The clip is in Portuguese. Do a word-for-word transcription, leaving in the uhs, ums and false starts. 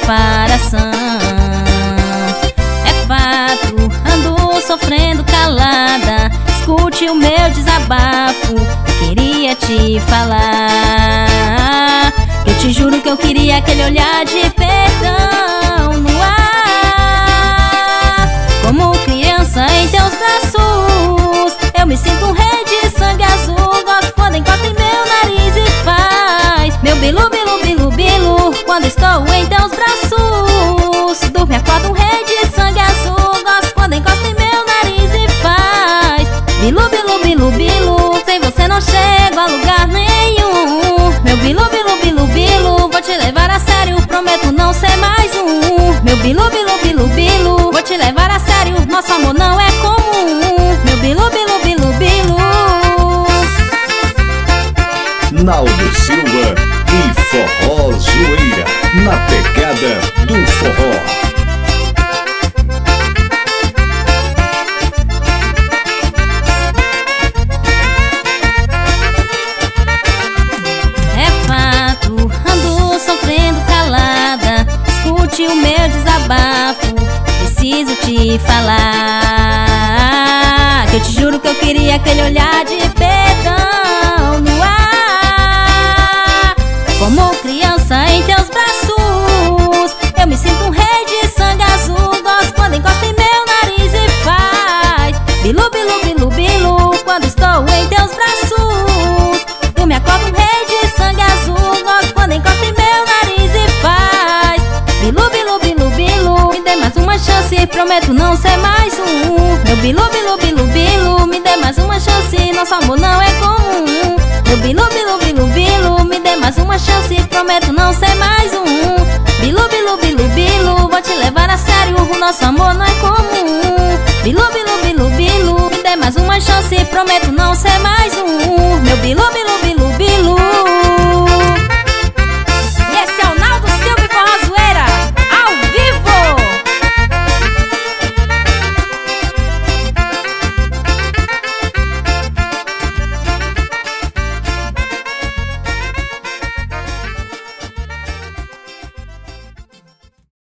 separação. É fato, ando sofrendo calada. Escute o meu desabafo, queria te falar. Eu te juro que eu queria aquele olhar de perdão no ar. Como criança em teus braços, eu me sinto um rei de sangue azul. Gosto quando encosta em meu nariz e faz meu bilu, bilu, bilu, bilu. Quando estou em teus braços, dorme, acorda um rei de sangue azul. Gosto quando encosta em meu nariz e faz bilu, bilu, bilu, bilu. Sem você não chego a lugar nenhum. Meu bilu, bilu, bilu, bilu. Vou te levar a sério, prometo não ser mais um. Meu bilu, bilu, bilu, bilu. Vou te levar a sério, nosso amor não é comum. Meu bilu, bilu, bilu, bilu. Naldo Silva e Forró Zoeira, na pegada do forró. O meu desabafo, preciso te falar. Que eu te juro que eu queria aquele olhar de perdão no ar. Como criança em teus braços, eu me sinto um rei de sangue azul. Gosto quando encosta em meu nariz e faz bilu, bilu, bilu, bilu. Quando estou em teus braços, tu me acorda um rei de sangue azul. Gosto quando encosta em meu nariz e faz bilu, bilu, bilu, bilu. Me dê mais uma chance, prometo não ser mais um. Meu bilu, bilu, bilu, bilu. Me dê mais uma chance, nosso amor não é comum. Meu bilu, bilu, bilu, bilu. Me dê mais uma chance, prometo não ser mais um. Bilu, bilu, bilu, bilu. Vou te levar a sério, o nosso amor não é comum. Bilu, bilu, bilu, bilu. Me dê mais uma chance, prometo não ser mais um. Meu bilu, bilu